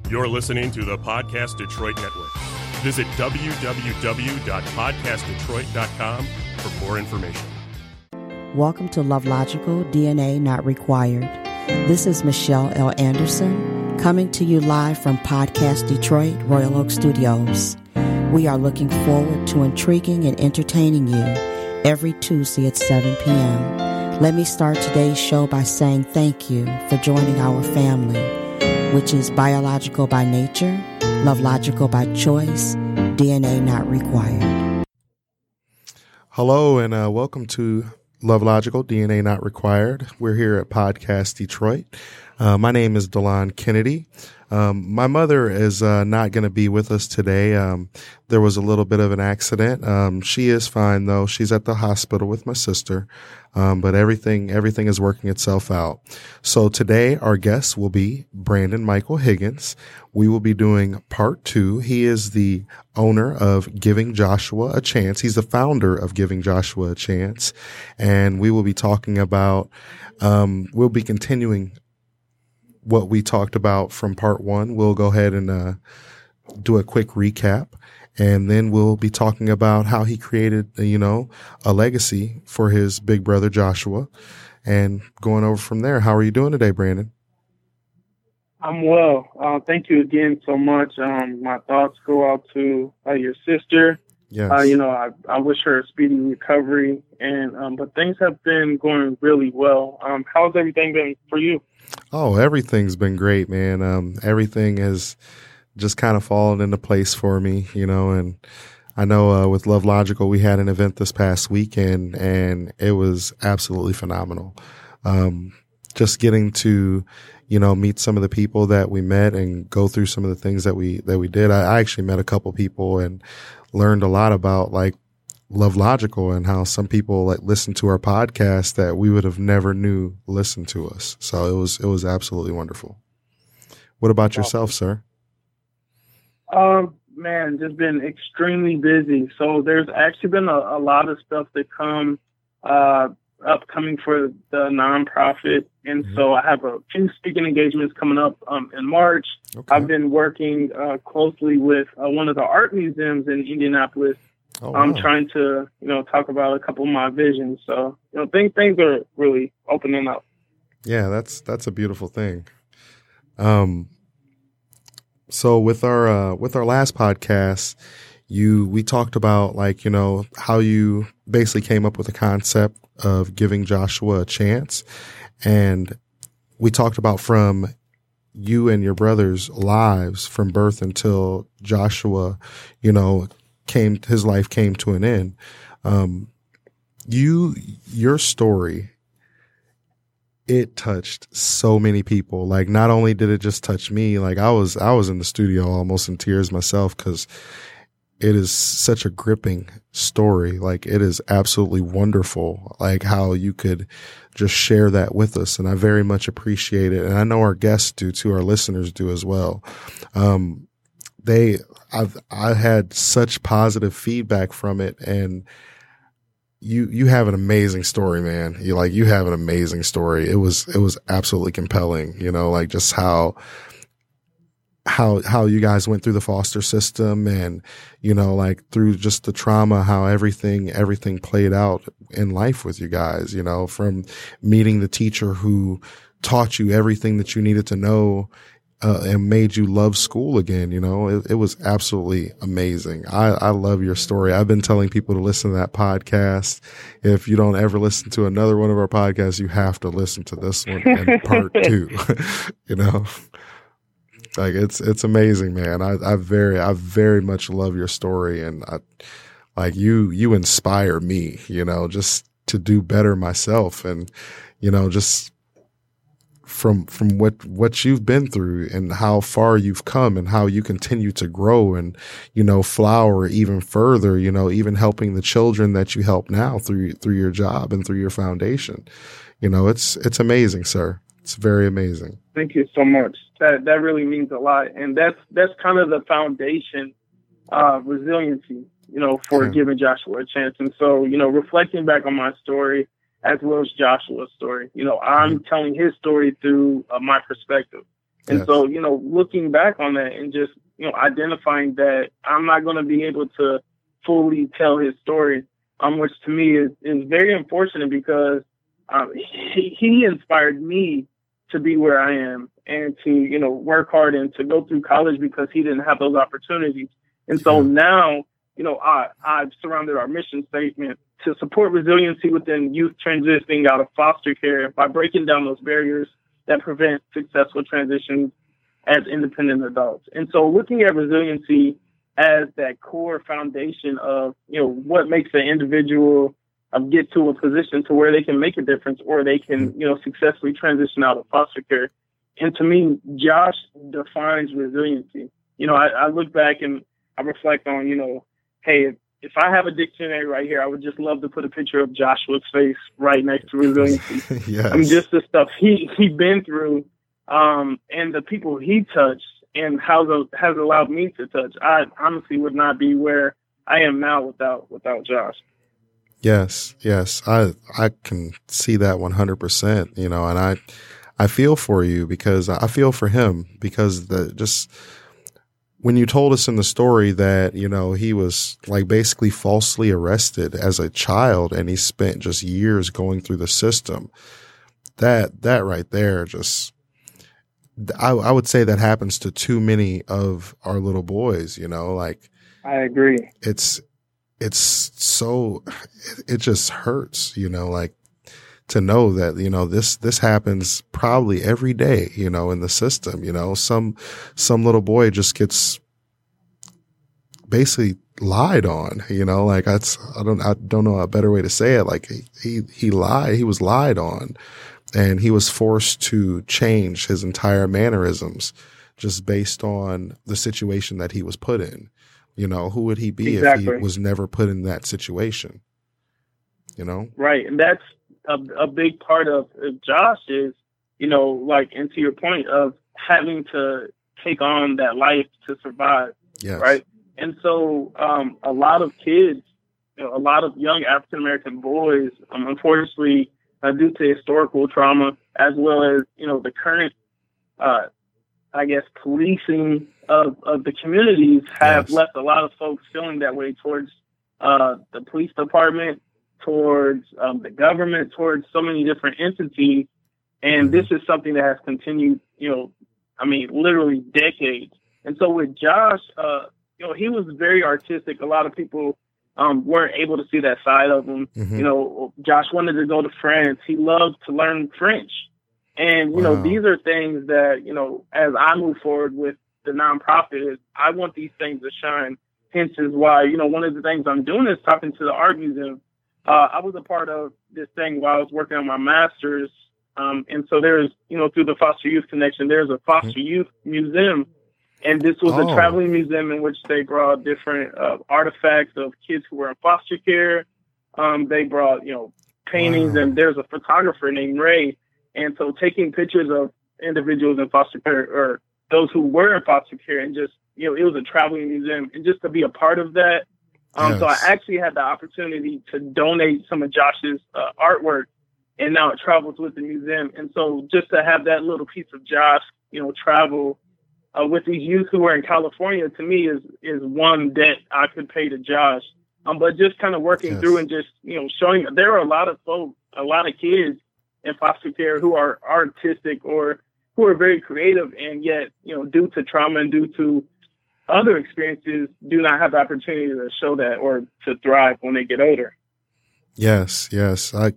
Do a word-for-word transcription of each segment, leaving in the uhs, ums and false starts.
You're listening to the Podcast Detroit Network. Visit w w w dot podcast detroit dot com for more information. Welcome to Love Logical, D N A Not Required. This is Michelle L. Anderson, coming to you live from Podcast Detroit, Royal Oak Studios. We are looking forward to intriguing and entertaining you every Tuesday at seven p.m. Let me start today's show by saying thank you for joining our family, which is biological by nature, love logical by choice, D N A not required. Hello and uh, welcome to Love Logical, D N A Not Required. We're here at Podcast Detroit. Uh, my name is Delon Kennedy. Um, my mother is uh, not going to be with us today. Um, there was a little bit of an accident. Um, she is fine though. She's at the hospital with my sister. Um, but everything, everything is working itself out. So today our guest will be Brandon Michael Higgins. We will be doing part two. He is the owner of Giving Joshua a Chance. He's the founder of Giving Joshua a Chance. And we will be talking about, um, we'll be continuing what we talked about from part one. We'll go ahead and, uh, do a quick recap. And then we'll be talking about how he created, you know, a legacy for his big brother, Joshua, and going over from there. How are you doing today, Brandon? I'm well. Uh, thank you again so much. Um, my thoughts go out to uh, your sister. Yes. Uh, you know, I, I wish her a speedy recovery. And um, but things have been going really well. Um, how's everything been for you? Oh, everything's been great, man. Um, everything has just kind of fallen into place for me, you know, and I know, uh, with Love Logical, we had an event this past weekend and it was absolutely phenomenal. Um, just getting to, you know, meet some of the people that we met and go through some of the things that we, that we did. I, I actually met a couple people and learned a lot about like Love Logical and how some people like listen to our podcast that we would have never knew listened to us. So it was, it was absolutely wonderful. What about yourself, sir? Um, man, just been extremely busy. So there's actually been a, a lot of stuff that come uh, upcoming for the nonprofit. And mm-hmm. so I have a few speaking engagements coming up um, in March. Okay. I've been working uh, closely with uh, one of the art museums in Indianapolis. Oh, wow. I'm trying to, you know, talk about a couple of my visions. So, you know, things, things are really opening up. Yeah, that's, that's a beautiful thing. Um, So with our, uh, with our last podcast, you, we talked about like, you know, how you basically came up with the concept of Giving Joshua a Chance. And we talked about from you and your brother's lives from birth until Joshua, you know, came, his life came to an end. Um, you, your story, it touched so many people. Like, not only did it just touch me, like I was, I was in the studio almost in tears myself because it is such a gripping story. Like, it is absolutely wonderful, like how you could just share that with us. And I very much appreciate it. And I know our guests do too, our listeners do as well. Um, they, I've, I had such positive feedback from it. And You, you have an amazing story, man. You like, you have an amazing story. It was, it was absolutely compelling, you know, like just how, how, how you guys went through the foster system and, you know, like through just the trauma, how everything, everything played out in life with you guys, you know, from meeting the teacher who taught you everything that you needed to know. Uh, and made you love school again. You know, it, it was absolutely amazing. I, I love your story. I've been telling people to listen to that podcast. If you don't ever listen to another one of our podcasts, you have to listen to this one and part two, you know, like it's, it's amazing, man. I, I very, I very much love your story. And I, like you, you inspire me, you know, just to do better myself and, you know, just, from, from what, what you've been through and how far you've come and how you continue to grow and, you know, flower even further, you know, even helping the children that you help now through, through your job and through your foundation. You know, it's, it's amazing, sir. It's very amazing. Thank you so much. That, that really means a lot. And that's, that's kind of the foundation, uh, resiliency, you know, for yeah. Giving Joshua a Chance. And so, you know, reflecting back on my story, as well as Joshua's story. You know, I'm telling his story through uh, my perspective. And yes. so, you know, looking back on that and just, you know, identifying that I'm not going to be able to fully tell his story, um, which to me is, is very unfortunate because um, he, he inspired me to be where I am and to, you know, work hard and to go through college because he didn't have those opportunities. And so yeah. now, you know, I, I've surrounded our mission statement to support resiliency within youth transitioning out of foster care by breaking down those barriers that prevent successful transitions as independent adults. And so looking at resiliency as that core foundation of, you know, what makes an individual um, get to a position to where they can make a difference or they can, you know, successfully transition out of foster care. And to me, Josh defines resiliency. You know, I, I look back and I reflect on, you know, hey, if, if I have a dictionary right here, I would just love to put a picture of Joshua's face right next to resiliency. yes. I mean, just the stuff he, he been through um, and the people he touched and how the has allowed me to touch. I honestly would not be where I am now without without Josh. Yes, yes. I I can see that one hundred percent, you know, and I I feel for you because I feel for him because the just when you told us in the story that, you know, he was like basically falsely arrested as a child and he spent just years going through the system, that, that right there just, I, I would say that happens to too many of our little boys, you know, like. I agree. It's, it's so, it just hurts, you know, like to know that, you know, this, this happens probably every day, you know, in the system, you know, some, some little boy just gets basically lied on, you know, like that's, I don't, I don't know a better way to say it. Like he, he, he lied, he was lied on and he was forced to change his entire mannerisms just based on the situation that he was put in. You know, who would he be exactly. if he was never put in that situation? You know? Right. And that's a, a big part of, of Josh is, you know, like, and to your point of having to take on that life to survive. Yes. Right. And so um, a lot of kids, you know, a lot of young African-American boys, um, unfortunately, uh, due to historical trauma, as well as, you know, the current, uh, I guess, policing of, of the communities have yes. left a lot of folks feeling that way towards uh, the police department, towards um, the government, towards so many different entities. And mm-hmm. this is something that has continued, you know, I mean, literally decades. And so with Josh, uh, you know, he was very artistic. A lot of people um, weren't able to see that side of him. Mm-hmm. You know, Josh wanted to go to France. He loved to learn French. And, you wow. know, these are things that, you know, as I move forward with the nonprofit, is I want these things to shine. Hence is why, you know, one of the things I'm doing is talking to the art museum. Uh, I was a part of this thing while I was working on my master's. Um, and so there's, you know, through the Foster Youth Connection, there's a Foster mm-hmm. Youth Museum. And this was oh. a traveling museum in which they brought different uh, artifacts of kids who were in foster care. Um, they brought, you know, paintings, wow. and there's a photographer named Ray. And so taking pictures of individuals in foster care or those who were in foster care and just, you know, it was a traveling museum. And just to be a part of that. Um, yes. So I actually had the opportunity to donate some of Josh's uh, artwork, and now it travels with the museum. And so just to have that little piece of Josh, you know, travel uh, with these youth who are in California, to me is, is one debt I could pay to Josh. Um, but just kind of working yes. through and just, you know, showing there are a lot of folks, a lot of kids in foster care who are artistic or who are very creative, and yet, you know, due to trauma and due to other experiences, do not have the opportunity to show that or to thrive when they get older. Yes, yes. I,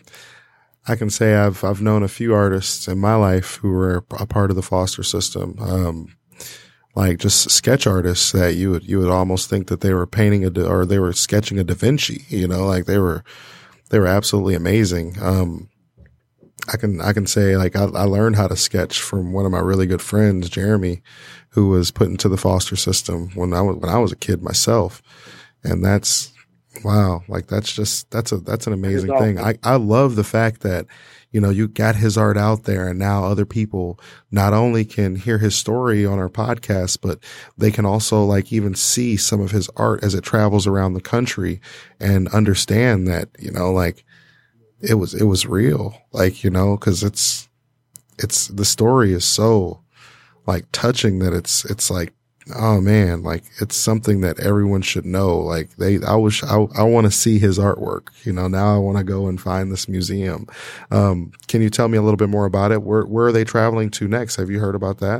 I can say I've, I've known a few artists in my life who were a part of the foster system. Um, like just sketch artists that you would, you would almost think that they were painting a, or they were sketching a Da Vinci, you know, like they were, they were absolutely amazing. Um, I can, I can say like I, I learned how to sketch from one of my really good friends, Jeremy, who was put into the foster system when I was, when I was a kid myself. And that's, wow. Like that's just, that's a, that's an amazing awesome. thing. I, I love the fact that, you know, you got his art out there and now other people not only can hear his story on our podcast, but they can also like even see some of his art as it travels around the country and understand that, you know, like, it was, it was real. Like, you know, cause it's, it's, the story is so like touching that it's, it's like, oh man, like it's something that everyone should know. Like they, I wish I, I want to see his artwork. You know, now I want to go and find this museum. Um, can you tell me a little bit more about it? Where, where are they traveling to next? Have you heard about that?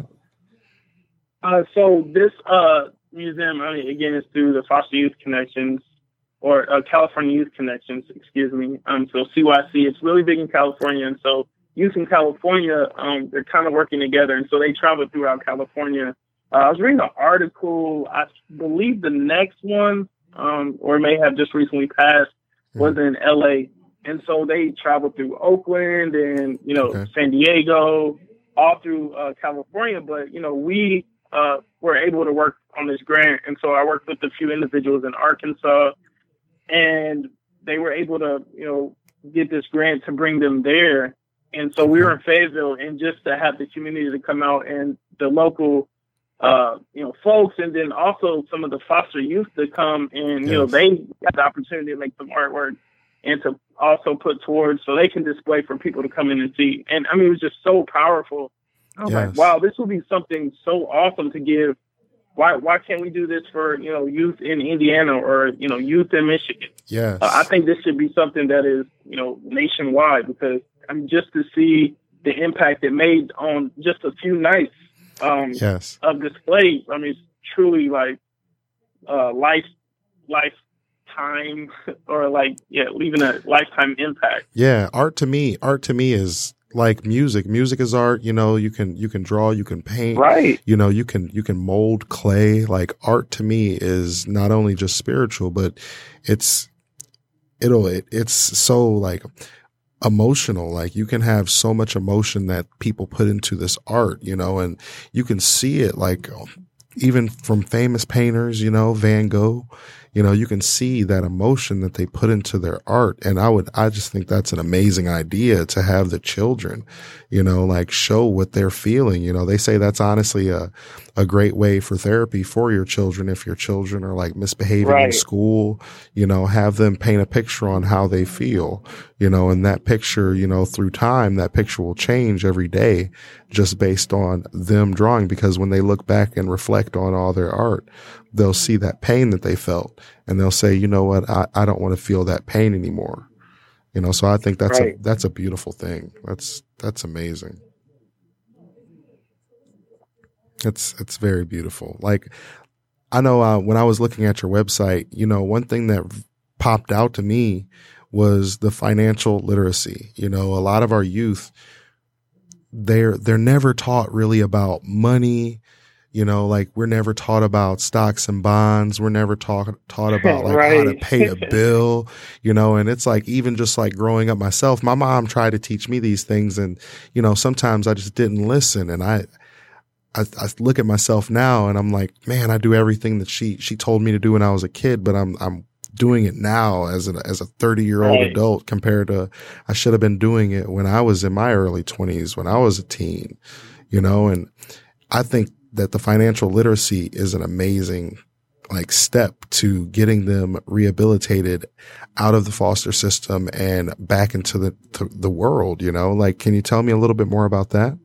Uh, so this, uh, museum, I mean, again, it's through the Foster Youth Connections or uh, California Youth Connections, excuse me. Um, so C Y C, it's really big in California. And so youth in California, um, they're kind of working together. And so they travel throughout California. Uh, I was reading an article, I believe the next one, um, or may have just recently passed, was in L A. And so they traveled through Oakland and, you know, okay. San Diego, all through uh, California. But, you know, we uh, were able to work on this grant. And so I worked with a few individuals in Arkansas, and they were able to, you know, get this grant to bring them there. And so we were in Fayetteville, and just to have the community to come out and the local uh, you know, folks, and then also some of the foster youth to come and, you yes. know, they got the opportunity to make some artwork and to also put towards so they can display for people to come in and see. And I mean, it was just so powerful. I was yes. like, wow, this will be something so awesome to give. Why, why can't we do this for, you know, youth in Indiana or, you know, youth in Michigan? Yes. Uh, I think this should be something that is, you know, nationwide, because I mean, just to see the impact it made on just a few nights um yes. of display. I mean, it's truly like uh life lifetime or like yeah leaving a lifetime impact. Yeah, art to me art to me is like music. Music is art. You know, you can you can draw, you can paint, right? You know, you can you can mold clay. Like art to me is not only just spiritual, but it's it'll it, it's so like emotional. Like you can have so much emotion that people put into this art, you know, and you can see it like even from famous painters, you know, Van Gogh, you know, you can see that emotion that they put into their art. And I would, I just think that's an amazing idea to have the children, you know, like show what they're feeling. You know, they say that's honestly a, a great way for therapy for your children. If your children are like misbehaving right. in school, you know, have them paint a picture on how they feel, you know, and that picture, you know, through time, that picture will change every day just based on them drawing, because when they look back and reflect on all their art, they'll see that pain that they felt and they'll say, you know what, I, I don't want to feel that pain anymore. You know, so I think that's right. a, that's a beautiful thing. That's, that's amazing. It's, it's very beautiful. Like I know, uh, when I was looking at your website, you know, one thing that popped out to me was the financial literacy. You know, a lot of our youth, they're, they're never taught really about money. You know, like we're never taught about stocks and bonds. We're never taught, taught about like right. how to pay a bill, you know, and it's like, even just like growing up myself, my mom tried to teach me these things. And, you know, sometimes I just didn't listen. And I, I, I look at myself now and I'm like, man, I do everything that she, she told me to do when I was a kid, but I'm, I'm doing it now as a, as a thirty year old right. adult compared to, I should have been doing it when I was in my early twenties, when I was a teen, you know, and I think that the financial literacy is an amazing like step to getting them rehabilitated out of the foster system and back into the, to the world, you know, like, can you tell me a little bit more about that?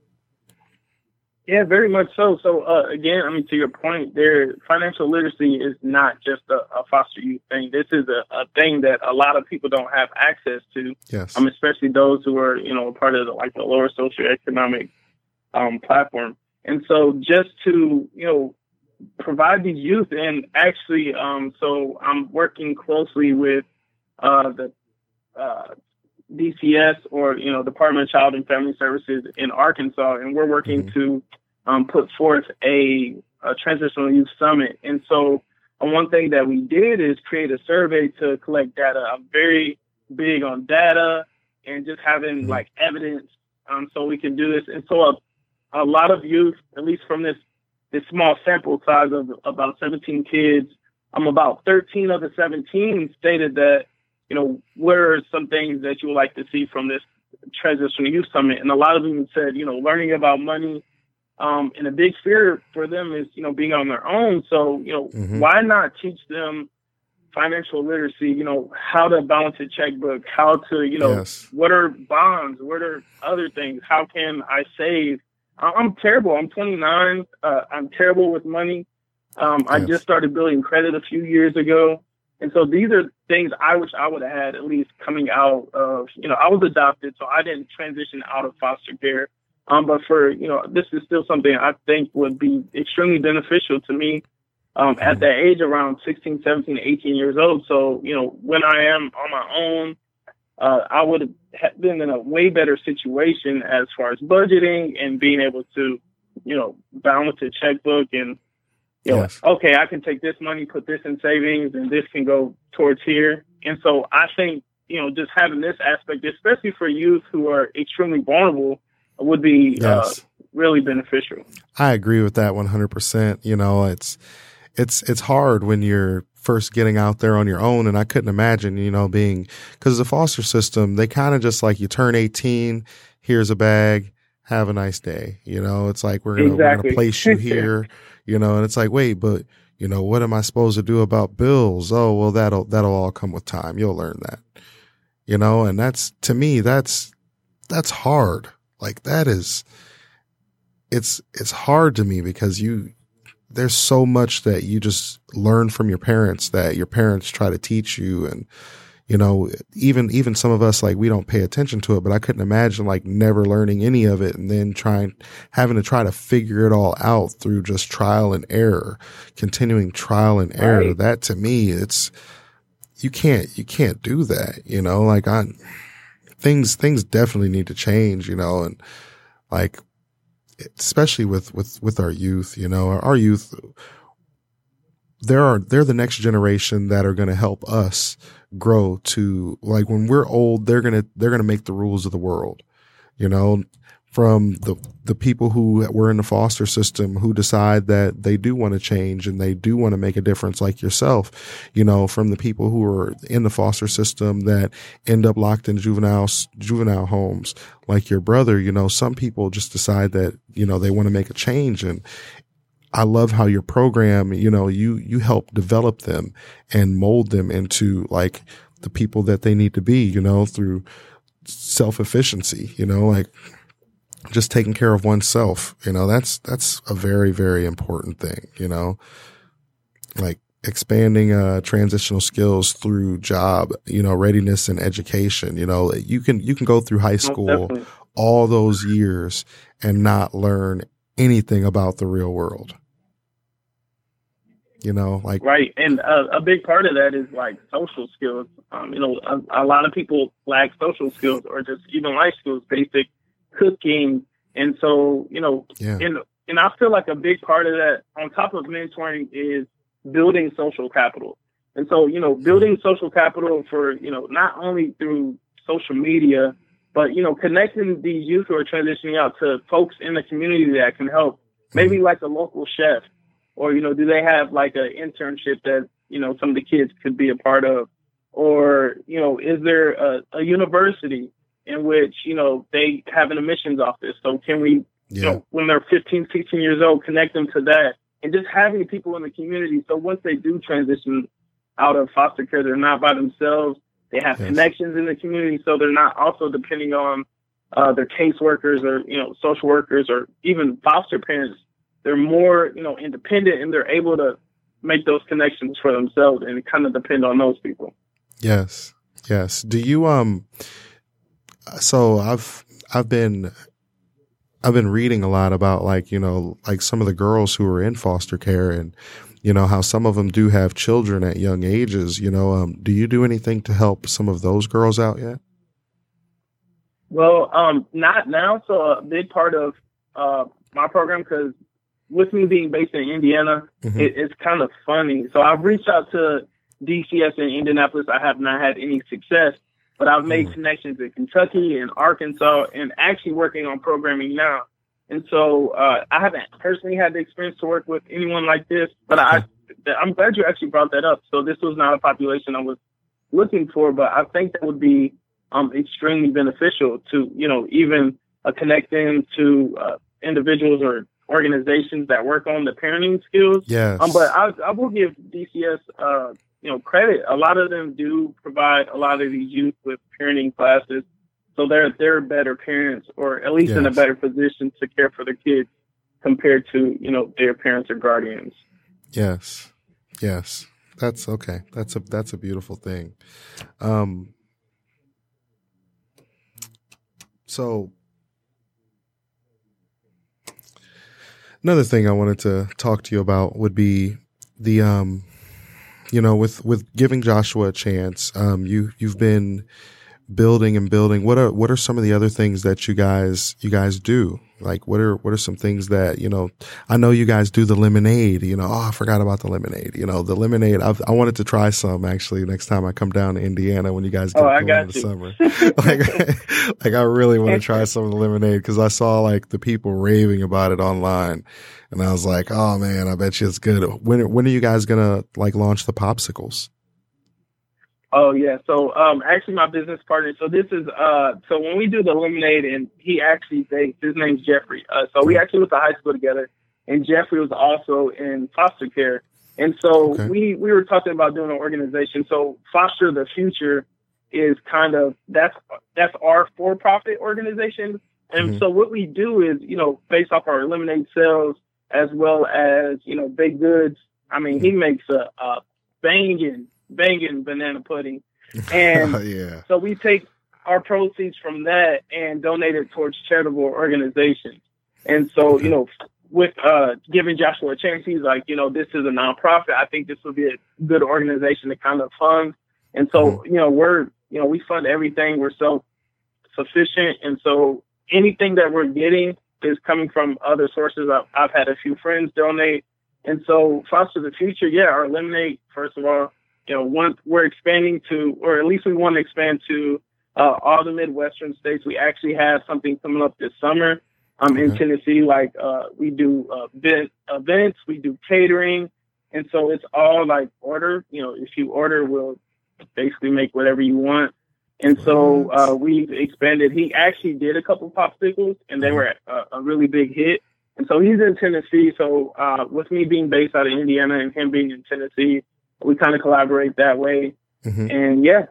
Yeah, very much so. So, uh, again, I mean, to your point there, financial literacy is not just a, a foster youth thing. This is a, a thing that a lot of people don't have access to. Yes. Um, especially those who are, you know, part of the, like the lower socioeconomic, um, platform. And so just to, you know, provide these youth and actually, um, so I'm working closely with, uh, the, uh, D C S or, you know, Department of Child and Family Services in Arkansas. And we're working mm-hmm. to, um, put forth a, a transitional youth summit. And so uh, one thing that we did is create a survey to collect data. I'm very big on data and just having mm-hmm. like evidence, um, so we can do this. And so a A lot of youth, at least from this, this small sample size of about seventeen kids, um, about thirteen of the seventeen stated that, you know, what are some things that you would like to see from this Transitional Youth Summit? And a lot of them said, you know, learning about money, um, and a big fear for them is, you know, being on their own. So, you know, mm-hmm. why not teach them financial literacy, you know, how to balance a checkbook, how to, you know, yes. what are bonds, what are other things, how can I save? I'm terrible. I'm twenty-nine. Uh, I'm terrible with money. Um, I yes. just started building credit a few years ago. And so these are things I wish I would have had at least coming out of, you know, I was adopted, so I didn't transition out of foster care. Um, but for, you know, this is still something I think would be extremely beneficial to me um, at that age, around sixteen, seventeen, eighteen years old. So, you know, when I am on my own, uh, I would have been in a way better situation as far as budgeting and being able to, you know, balance a checkbook and, you know, yes. okay, I can take this money, put this in savings, and this can go towards here. And so I think, you know, just having this aspect, especially for youth who are extremely vulnerable, would be yes. uh, really beneficial. I agree with that one hundred percent. You know, it's, it's, it's hard when you're first getting out there on your own. And I couldn't imagine, you know, being, because the foster system, they kind of just like you turn eighteen, here's a bag, have a nice day. You know, it's like, we're going exactly. to place you here, you know, and it's like, wait, but you know, what am I supposed to do about bills? Oh, well, that'll, that'll all come with time. You'll learn that, you know, and that's, to me, that's, that's hard. Like that is, it's, it's hard to me because you, there's so much that you just learn from your parents that your parents try to teach you. And, you know, even, even some of us, like, we don't pay attention to it, but I couldn't imagine like never learning any of it and then trying, having to try to figure it all out through just trial and error, continuing trial and error. Right. That to me, it's, you can't, you can't do that, you know, like I, things, things definitely need to change, you know, and like, especially with, with, with our youth, you know, our, our youth, there are, they're the next generation that are going to help us grow to, like, when we're old, they're going to, they're going to make the rules of the world, you know, from the, the people who were in the foster system who decide that they do want to change and they do want to make a difference, like yourself, you know, from the people who are in the foster system that end up locked in juvenile, juvenile homes, like your brother. You know, some people just decide that, you know, they want to make a change. And I love how your program, you know, you, you help develop them and mold them into like the people that they need to be, you know, through self-efficiency, you know, like, just taking care of oneself, you know, that's, that's a very, very important thing, you know, like expanding, uh, transitional skills through job, you know, readiness and education. You know, you can, you can go through high school Definitely. all those years and not learn anything about the real world. You know, like, right. And uh, a big part of that is like social skills. Um, you know, a, a lot of people lack social skills or just even life skills, basic cooking. And so, you know, yeah. and, and I feel like a big part of that on top of mentoring is building social capital. And so, you know, building social capital for, you know, not only through social media, but, you know, connecting these youth who are transitioning out to folks in the community that can help, maybe like a local chef, or, you know, do they have like an internship that, you know, some of the kids could be a part of, or, you know, is there a, a university in which, you know, they have an admissions office. So can we, yeah. you know, when they're fifteen, sixteen years old, connect them to that, and just having people in the community. So once they do transition out of foster care, they're not by themselves. They have yes. connections in the community. So they're not also depending on uh, their caseworkers or, you know, social workers or even foster parents. They're more, you know, independent, and they're able to make those connections for themselves and kind of depend on those people. Yes. Yes. Do you, um, so I've, I've been, I've been reading a lot about like, you know, like some of the girls who are in foster care and, you know, how some of them do have children at young ages, you know, um, do you do anything to help some of those girls out yet? Well, um, not now. So a big part of, uh, my program, cause with me being based in Indiana, Mm-hmm. it, it's kind of funny. So I've reached out to D C S in Indianapolis. I have not had any success, but I've made Mm-hmm. connections in Kentucky and Arkansas, and actually working on programming now. And so uh, I haven't personally had the experience to work with anyone like this, but I, I'm glad you actually brought that up. So this was not a population I was looking for, but I think that would be um, extremely beneficial to, you know, even uh, connect them to uh, individuals or organizations that work on the parenting skills. Yes. Um, but I, I will give D C S, uh, you know, credit. A lot of them do provide a lot of these youth with parenting classes. So they're they're better parents, or at least yes. in a better position to care for their kids compared to, you know, their parents or guardians. Yes. Yes. That's okay. That's a that's a beautiful thing. Um so another thing I wanted to talk to you about would be the um you know, with with giving Joshua a chance. Um you you've been building and building. What are what are some of the other things that you guys you guys do? Like what are what are some things that, you know, I know you guys do the lemonade, you know, oh, I forgot about the lemonade. You know, the lemonade, I've, I wanted to try some actually next time I come down to Indiana when you guys get oh, going in the summer. like, like I really want to try some of the lemonade because I saw like the people raving about it online. And I was like, oh man, I bet you it's good. When when are you guys gonna like launch the popsicles? Oh yeah, so um, actually my business partner. So this is uh, so when we do the lemonade, and he actually bakes. His name's Jeffrey. Uh, so we actually went to high school together, and Jeffrey was also in foster care. And so okay. we we were talking about doing an organization. So Foster the Future is kind of that's that's our for-profit organization. And mm-hmm. so what we do is, you know, based off our lemonade sales as well as, you know, baked goods. I mean, mm-hmm. he makes a, a banging. banging banana pudding. And yeah. so we take our proceeds from that and donate it towards charitable organizations. And so, okay. you know, with uh, giving Joshua a chance, he's like, you know, this is a nonprofit. I think this would be a good organization to kind of fund. And so, mm-hmm. you know, we're, you know, we fund everything. We're self-sufficient. And so anything that we're getting is coming from other sources. I've, I've had a few friends donate. And so Foster the Future, yeah, our lemonade, first of all, you know, once we're expanding to, or at least we want to expand to uh, all the Midwestern states. We actually have something coming up this summer um, in mm-hmm. Tennessee. Like uh, we do uh, event, events, we do catering. And so it's all like order. You know, if you order, we'll basically make whatever you want. And so uh, we've expanded. He actually did a couple popsicles, and they were a, a really big hit. And so he's in Tennessee. So uh, with me being based out of Indiana and him being in Tennessee, we kind of collaborate that way. Mm-hmm. And yeah.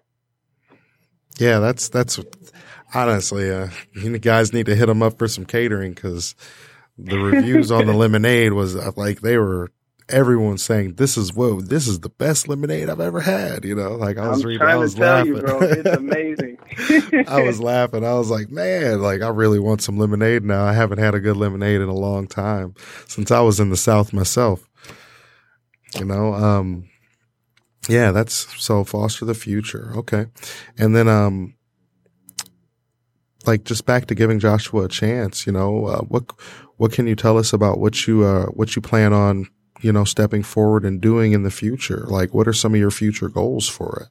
Yeah, that's, that's honestly, uh, you guys need to hit them up for some catering because the reviews on the lemonade was like, they were, everyone saying, this is, whoa, this is the best lemonade I've ever had. You know, like I was I'm reading, I was to tell laughing. You, bro, it's amazing. I was laughing. I was like, man, like I really want some lemonade now. I haven't had a good lemonade in a long time since I was in the South myself. You know, um, yeah, that's so Foster the Future. Okay. And then, um, like just back to giving Joshua a chance, you know, uh, what, what can you tell us about what you, uh, what you plan on, you know, stepping forward and doing in the future? Like, what are some of your future goals for it?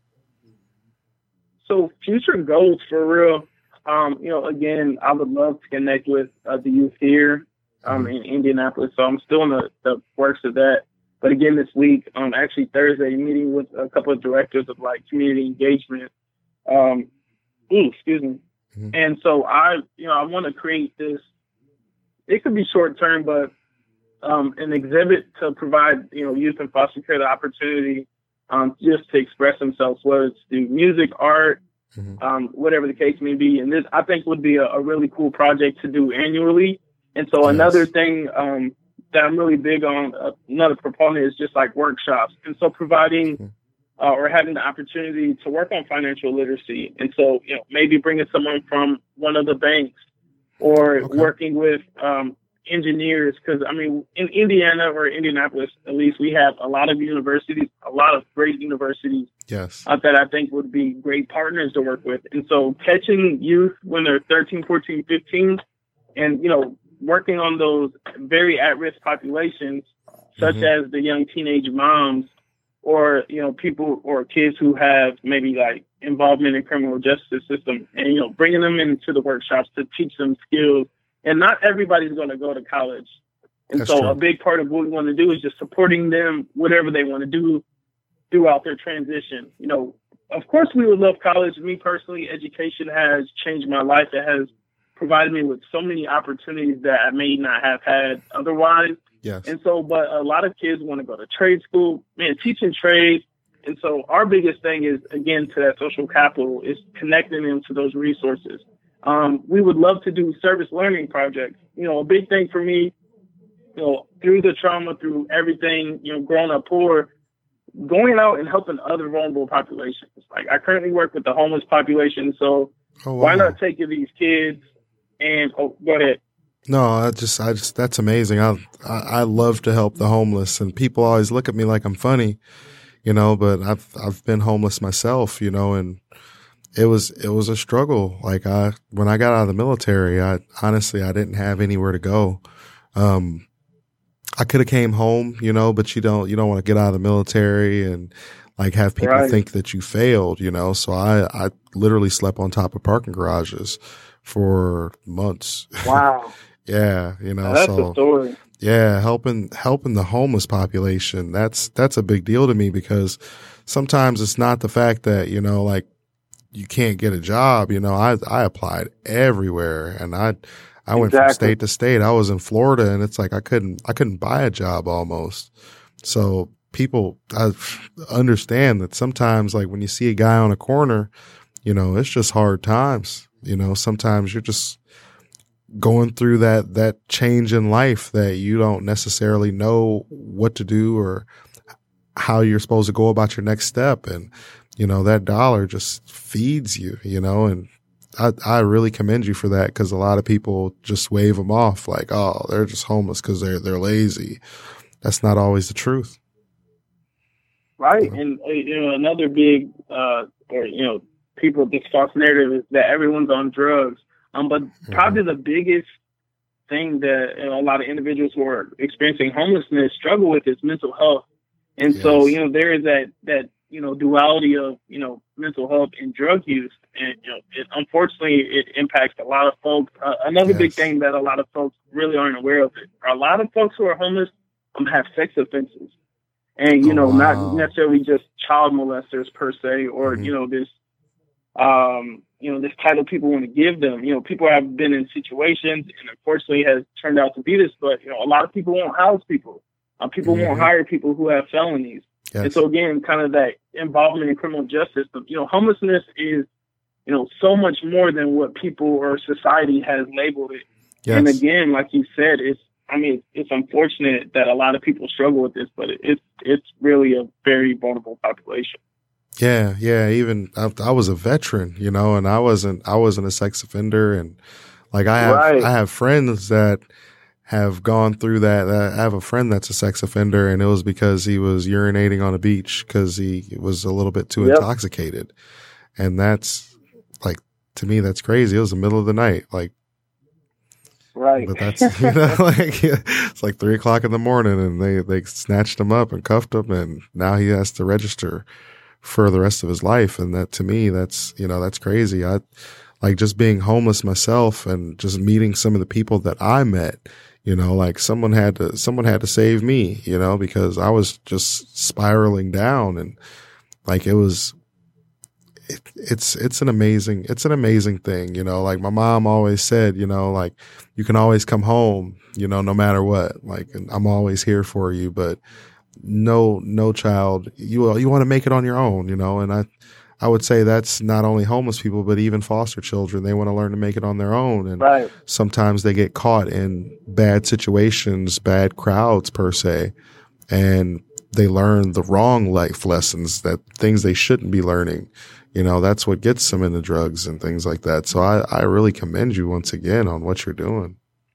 So future goals for real. Um, you know, again, I would love to connect with uh, the youth here, um, mm-hmm. in Indianapolis. So I'm still in the, the works of that. But again, this week, um, actually Thursday, meeting with a couple of directors of like community engagement. Um, ooh, excuse me. Mm-hmm. And so I, you know, I want to create this. It could be short term, but um, an exhibit to provide, you know, youth in foster care the opportunity um, just to express themselves, whether it's through music, art, mm-hmm. um, whatever the case may be. And this, I think, would be a, a really cool project to do annually. And so yes. another thing. Um, that I'm really big on, uh, another proponent is just like workshops. And so providing uh, or having the opportunity to work on financial literacy. And so, you know, maybe bringing someone from one of the banks or okay. working with um, engineers. Because, I mean, in Indiana or Indianapolis, at least, we have a lot of universities, a lot of great universities yes. uh, that I think would be great partners to work with. And so catching youth when they're thirteen, fourteen, fifteen, and, you know, working on those very at-risk populations, such mm-hmm. as the young teenage moms or, you know, people or kids who have maybe like involvement in criminal justice system and, you know, bringing them into the workshops to teach them skills. And not everybody's going to go to college. And That's so true. A big part of what we want to do is just supporting them, whatever they want to do throughout their transition. You know, of course we would love college. Me personally, education has changed my life. It has provided me with so many opportunities that I may not have had otherwise. Yes. And so, but a lot of kids want to go to trade school, man, teaching trade. And so our biggest thing is, again, to that social capital is connecting them to those resources. um, we would love to do service learning projects. You know, a big thing for me, you know, through the trauma, through everything, you know, growing up poor, going out and helping other vulnerable populations. Like I currently work with the homeless population, so oh, wow. why not take these kids and oh, go ahead. No, I just, I just, that's amazing. I, I, I love to help the homeless, and people always look at me like I'm funny, you know, but I've, I've been homeless myself, you know, and it was, it was a struggle. Like I, when I got out of the military, I honestly, I didn't have anywhere to go. Um, I could have came home, you know, but you don't, you don't want to get out of the military and like have people right. think that you failed, you know? So I, I literally slept on top of parking garages for months. Wow. yeah. You know, that's so a story. Yeah. Helping, helping the homeless population. That's, that's a big deal to me because sometimes it's not the fact that, you know, like you can't get a job, you know, I, I applied everywhere and I, I went exactly. from state to state. I was in Florida and it's like I couldn't, I couldn't buy a job almost. So people I understand that sometimes like when you see a guy on a corner, you know, it's just hard times. You know, sometimes you're just going through that, that change in life that you don't necessarily know what to do or how you're supposed to go about your next step. And, you know, that dollar just feeds you, you know, and I, I really commend you for that because a lot of people just wave them off like, oh, they're just homeless because they're, they're lazy. That's not always the truth. Right. You know? And, uh, you know, another big, uh, or, you know, people, this false narrative is that everyone's on drugs. Um, but mm-hmm. probably the biggest thing that you know, a lot of individuals who are experiencing homelessness struggle with is mental health. And yes. so, you know, there is that, that, you know, duality of, you know, mental health and drug use. And, you know, it, unfortunately, it impacts a lot of folks. Uh, another yes. big thing that a lot of folks really aren't aware of it. A lot of folks who are homeless um, have sex offenses. And, you oh, know, wow. not necessarily just child molesters per se, or, mm-hmm. you know, this, um, you know, this title people want to give them. You know, people have been in situations and unfortunately has turned out to be this, but, you know, a lot of people won't house people. Uh, people mm-hmm. won't hire people who have felonies. Yes. And so, again, kind of that involvement in criminal justice, you know, homelessness is, you know, so much more than what people or society has labeled it. Yes. And again, like you said, it's, I mean, it's unfortunate that a lot of people struggle with this, but it, it's, it's really a very vulnerable population. Yeah. Yeah. Even I, I was a veteran, you know, and I wasn't, I wasn't a sex offender. And like I have, right. I have friends that have gone through that. I have a friend that's a sex offender, and it was because he was urinating on a beach because he was a little bit too yep. intoxicated. And that's like, to me, that's crazy. It was the middle of the night. Like, right. But that's, you know, like, it's like three o'clock in the morning and they, they snatched him up and cuffed him, and now he has to register for the rest of his life. And that, to me, that's, you know, that's crazy. I like just being homeless myself and just meeting some of the people that I met. You know, like someone had to, someone had to save me, you know, because I was just spiraling down, and like it was, it, it's, it's an amazing, it's an amazing thing, you know, like my mom always said, you know, like you can always come home, you know, no matter what, like, and I'm always here for you, but no, no child, you, you want to make it on your own, you know, and I, I would say that's not only homeless people, but even foster children. They want to learn to make it on their own. And right. sometimes they get caught in bad situations, bad crowds per se, and they learn the wrong life lessons, that things they shouldn't be learning. You know, that's what gets them into drugs and things like that. So I, I really commend you once again on what you're doing.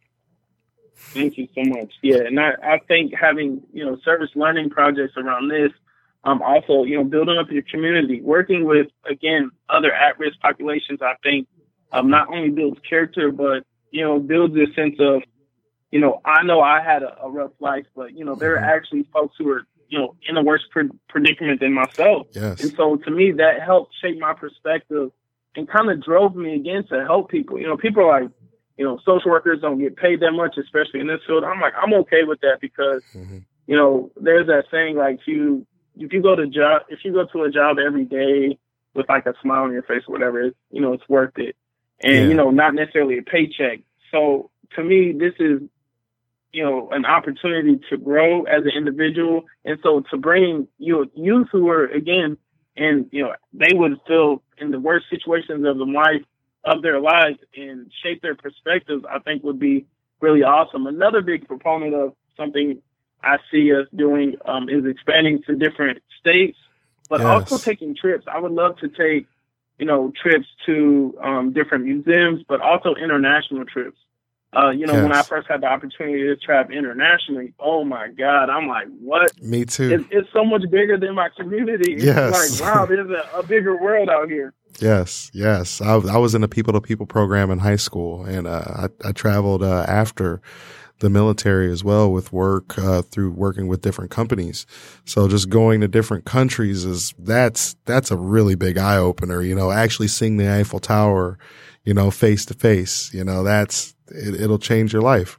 Thank you so much. Yeah. And I, I think having, you know, service learning projects around this, Um, also, you know, building up your community, working with, again, other at-risk populations, I think um, not only builds character, but, you know, builds a sense of, you know, I know I had a, a rough life, but, you know, there are actually folks who are, you know, in a worse pre- predicament than myself. Yes. And so to me, that helped shape my perspective and kind of drove me again to help people. You know, people are like, you know, social workers don't get paid that much, especially in this field. I'm like, I'm okay with that because, mm-hmm. you know, there's that saying like you, If you go to job, if you go to a job every day with like a smile on your face or whatever, it's, you know, it's worth it. And, yeah. you know, not necessarily a paycheck. So to me, this is, you know, an opportunity to grow as an individual. And so to bring you know, youth who are, again, and, you know, they would feel in the worst situations of their life, of their lives and shape their perspectives, I think would be really awesome. Another big proponent of something I see us doing um, is expanding to different states, but Yes. also taking trips. I would love to take, you know, trips to um, different museums, but also international trips. Uh, you know, Yes. when I first had the opportunity to travel internationally, oh my God, I'm like, what? Me too. It's, it's so much bigger than my community. It's Yes. like, wow, there's a, a bigger world out here. Yes, yes. I, I was in a people to people program in high school, and uh, I, I traveled uh, after the military as well with work uh, through working with different companies. So just going to different countries is that's that's a really big eye opener. You know, actually seeing the Eiffel Tower, you know, face to face. You know, that's it, it'll change your life.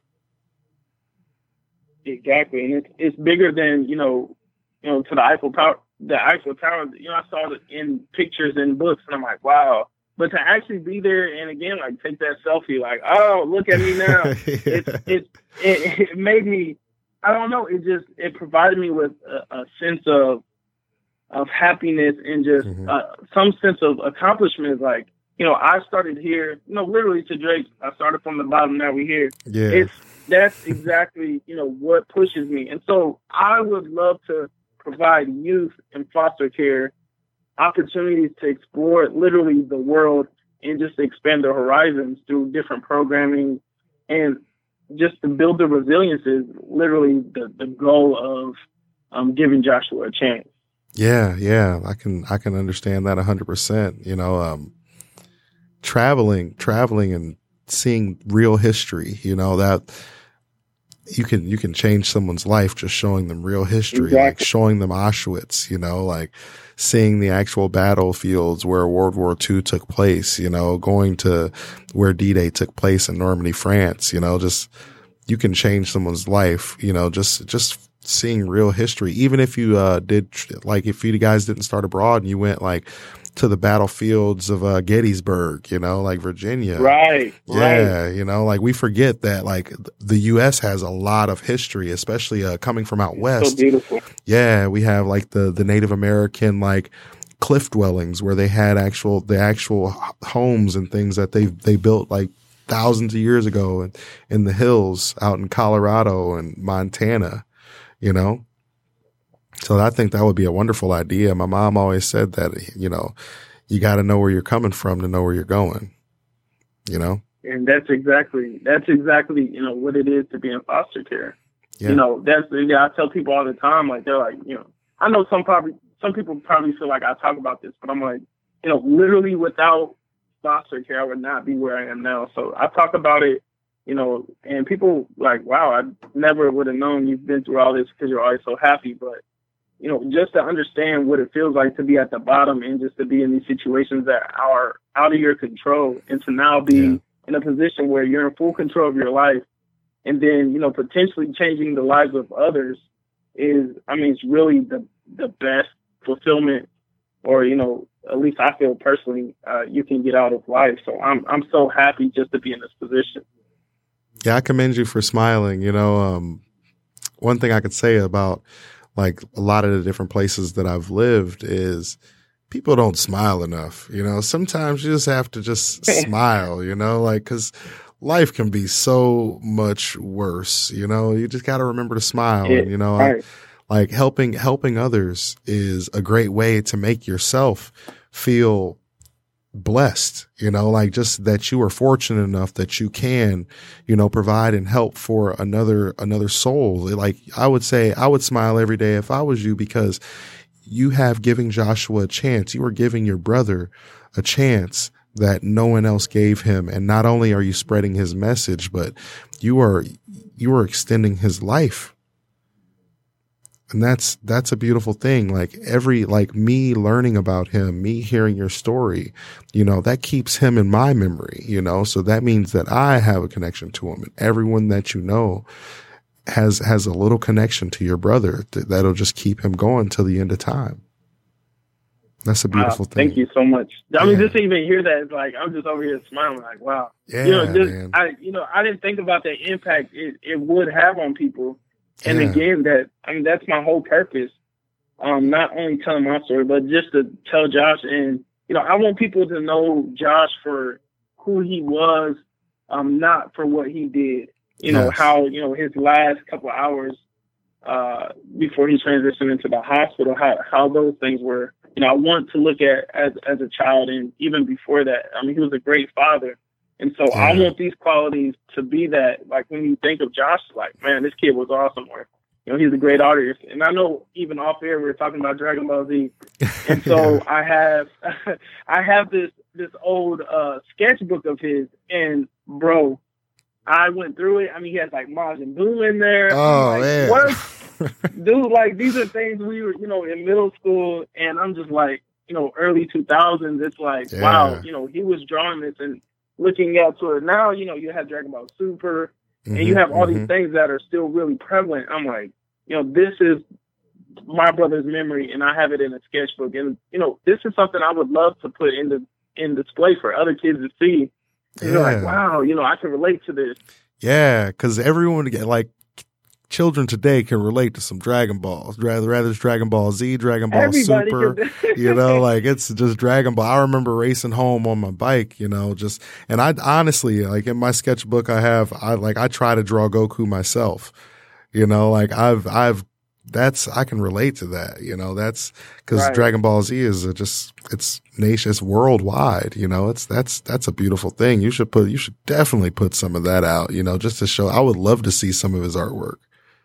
Exactly, and it's it's bigger than you know, you know, to the Eiffel Tower. The Eiffel Tower, you know, I saw it in pictures and books, and I'm like, wow. But to actually be there and again, like take that selfie, like, oh, look at me now. Yeah. It's it, it it made me, I don't know, it just it provided me with a, a sense of of happiness and just Mhm. uh, some sense of accomplishment. Like, you know, I started here, you know, literally to Drake. I started from the bottom. Now we're here. Yeah. It's that's exactly you know what pushes me, and so I would love to provide youth in foster care opportunities to explore literally the world and just expand their horizons through different programming, and just to build the resilience is literally the, the goal of um, giving Joshua a chance. Yeah, yeah, I can I can understand that a hundred percent. You know, um, traveling, traveling, and seeing real history. You know that you can you can change someone's life just showing them real history, Exactly. like showing them Auschwitz. You know, like seeing the actual battlefields where World War Two took place. You know, going to where D-Day took place in Normandy, France. You know, just you can change someone's life. You know, just just. seeing real history, even if you uh did like if you guys didn't start abroad and you went like to the battlefields of uh Gettysburg, you know, like Virginia, Right. yeah, Right. you know, like we forget that like the U S has a lot of history, especially uh coming from out So west. beautiful. Yeah, we have like the the Native American like cliff dwellings where they had actual the actual homes and things that they they built like thousands of years ago in, in the hills out in Colorado and Montana. You know, so I think that would be a wonderful idea. My mom always said that, you know, you got to know where you're coming from to know where you're going, you know? And that's exactly, that's exactly, you know, what it is to be in foster care. Yeah. You know, that's, yeah, I tell people all the time, like, they're like, you know, I know some probably, some people probably feel like I talk about this, but I'm like, you know, literally without foster care, I would not be where I am now. So I talk about it, you know, and people like, wow, I never would have known you've been through all this because you're always so happy. But, you know, just to understand what it feels like to be at the bottom and just to be in these situations that are out of your control and to now be Yeah. in a position where you're in full control of your life and then, you know, potentially changing the lives of others is, I mean, it's really the, the best fulfillment or, you know, at least I feel personally, uh, you can get out of life. So I'm, I'm so happy just to be in this position. Yeah, I commend you for smiling. You know, um, one thing I could say about like a lot of the different places that I've lived is people don't smile enough. You know, sometimes you just have to just smile, you know, like, cause life can be so much worse. You know, you just got to remember to smile. Yeah, and, you know, right. I, like helping, helping others is a great way to make yourself feel blessed, you know, like just that you are fortunate enough that you can, you know, provide and help for another, another soul. Like I would say, I would smile every day if I was you because you have giving Joshua a chance. You are giving your brother a chance that no one else gave him. And not only are you spreading his message, but you are, you are extending his life. And that's, that's a beautiful thing. Like every, like me learning about him, me hearing your story, you know, that keeps him in my memory, you know, so that means that I have a connection to him and everyone that you know has, has a little connection to your brother th- that'll just keep him going till the end of time. That's a beautiful Wow, thing. thank you so much. I mean, Yeah. just to even hear that, it's like, I'm just over here smiling like, wow. Yeah, you know, just, man. I, you know, I didn't think about the impact it, it would have on people. And Yeah. again, that, I mean, that's my whole purpose. Um, not only telling my story, but just to tell Josh and, you know, I want people to know Josh for who he was, um, not for what he did. You know, Yes. how, you know, his last couple of hours uh, before he transitioned into the hospital, how, how those things were, you know, I want to look at as, as a child. And even before that, I mean, he was a great father. And so Yeah. I want these qualities to be that, like, when you think of Josh, like, man, this kid was awesome. Or, you know, he's a great artist. And I know even off air, we were talking about Dragon Ball Z. And so Yeah. I have, I have this, this old uh, sketchbook of his, and bro, I went through it. I mean, he has like Majin Buu in there. Oh, I'm like, man. what? Dude, like, these are things we were, you know, in middle school, and I'm just like, you know, early two thousands. It's like, Yeah. wow, you know, he was drawing this and looking out to it. Now, you know, you have Dragon Ball Super, and you Mhm, have all mhm. these things that are still really prevalent. I'm like, you know, this is my brother's memory, and I have it in a sketchbook. And, you know, this is something I would love to put in the in display for other kids to see. And they're like, Yeah. wow, you know, I can relate to this. Yeah, because everyone, like, children today can relate to some Dragon Balls. Rather, rather it's Dragon Ball Z, Dragon Ball Everybody Super. can. You know, like, it's just Dragon Ball. I remember racing home on my bike, you know, just, and I honestly, like, in my sketchbook, I have, I like, I try to draw Goku myself, you know, like, I've, I've, that's, I can relate to that, you know, that's, cause Right. Dragon Ball Z is a just, it's nation, it's worldwide, you know, it's, that's, that's a beautiful thing. You should put, you should definitely put some of that out, you know, just to show, I would love to see some of his artwork.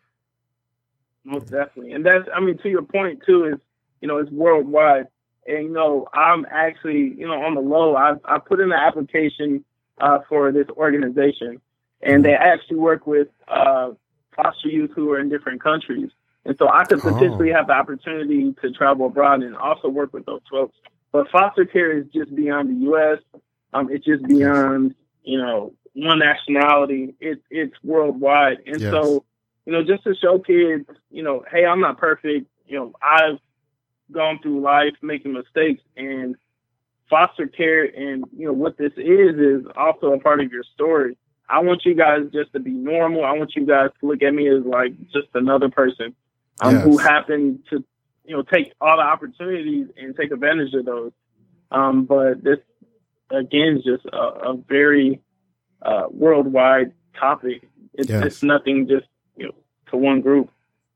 Most definitely. And that's, I mean, to your point too, is, you know, it's worldwide. And, you know, I'm actually, you know, on the low, I I put in the application uh, for this organization, and they actually work with uh, foster youth who are in different countries. And so I could Oh. potentially have the opportunity to travel abroad and also work with those folks. But foster care is just beyond the U S. Um, it's just beyond, you know, one nationality. It's it's worldwide. And Yes. so, you know, just to show kids, you know, hey, I'm not perfect. You know, I've gone through life making mistakes, and foster care and, you know, what this is, is also a part of your story. I want you guys just to be normal. I want you guys to look at me as like just another person um, Yes. who happened to, you know, take all the opportunities and take advantage of those. Um, but this, again, is just a, a very uh, worldwide topic. It's, Yes. it's nothing just, you know, to one group.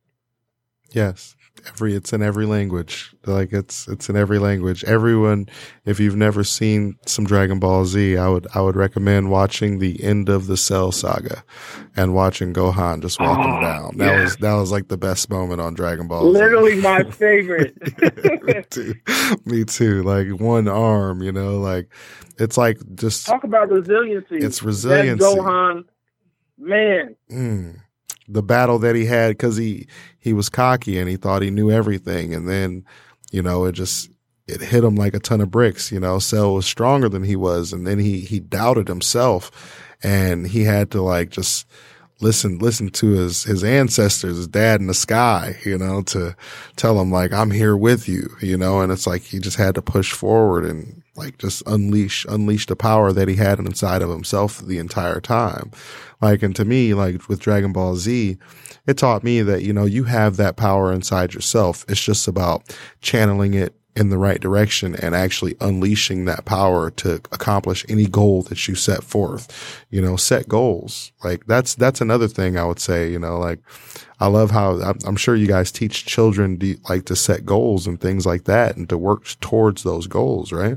Yes. Every, it's in every language. Like it's, it's in every language. Everyone, if you've never seen some Dragon Ball Z, I would, I would recommend watching the end of the Cell Saga and watching Gohan just walking Oh, down. That yeah. was, that was like the best moment on Dragon Ball Z. Literally my favorite. Me too. Me too. Like one arm, you know, like it's like just, Talk about resiliency. it's resiliency. That Gohan, man. Mm. The battle that he had, because he he was cocky and he thought he knew everything, and then, you know, it just it hit him like a ton of bricks. You know, Cell was stronger than he was, and then he he doubted himself, and he had to like just listen listen to his his ancestors, his dad in the sky, you know, to tell him like, I'm here with you, you know, and it's like he just had to push forward and like just unleash unleash the power that he had inside of himself the entire time. Like, and to me, like with Dragon Ball Z, it taught me that, you know, you have that power inside yourself. It's just about channeling it in the right direction and actually unleashing that power to accomplish any goal that you set forth. You know, set goals. Like that's, that's another thing I would say, you know, like I love how I'm, I'm sure you guys teach children to, like to set goals and things like that and to work towards those goals, right?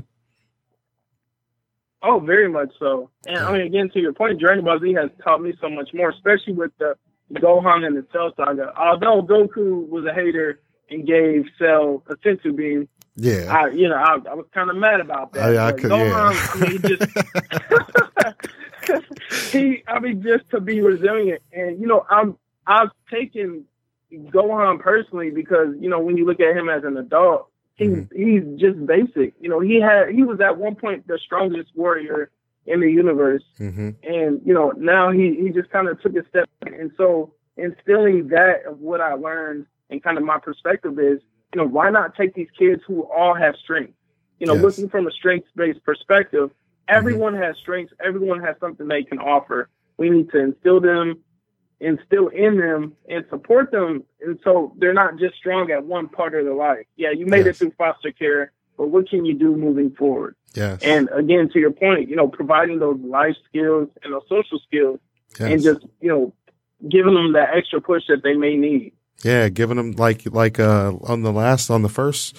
Oh, very much so. And I mean, again, to your point, Dragon Ball Z has taught me so much more, especially with the Gohan and the Cell Saga. Although Goku was a hater and gave Cell a sensu beam, Yeah. I, you know, I, I was kind of mad about that. I, I But could, Gohan, yeah. I mean, just he, I mean, just to be resilient, and you know, I'm I've taken Gohan personally because you know when you look at him as an adult, he's Mhm. he's just basic. You know, he had he was at one point the strongest warrior in the universe, Mm-hmm. and you know now he he just kind of took a step back. And so instilling that of what I learned and kind of my perspective is, you know, why not take these kids who all have strengths? You know, Yes. looking from a strengths-based perspective, everyone has strengths. Everyone has something they can offer. We need to instill them, instill in them, and support them. And so they're not just strong at one part of their life. Yeah, you made Yes. it through foster care. but what can you do moving forward? Yes. And again, to your point, you know, providing those life skills and those social skills, yes. and just, you know, giving them that extra push that they may need. Yeah, giving them like like uh on the last on the first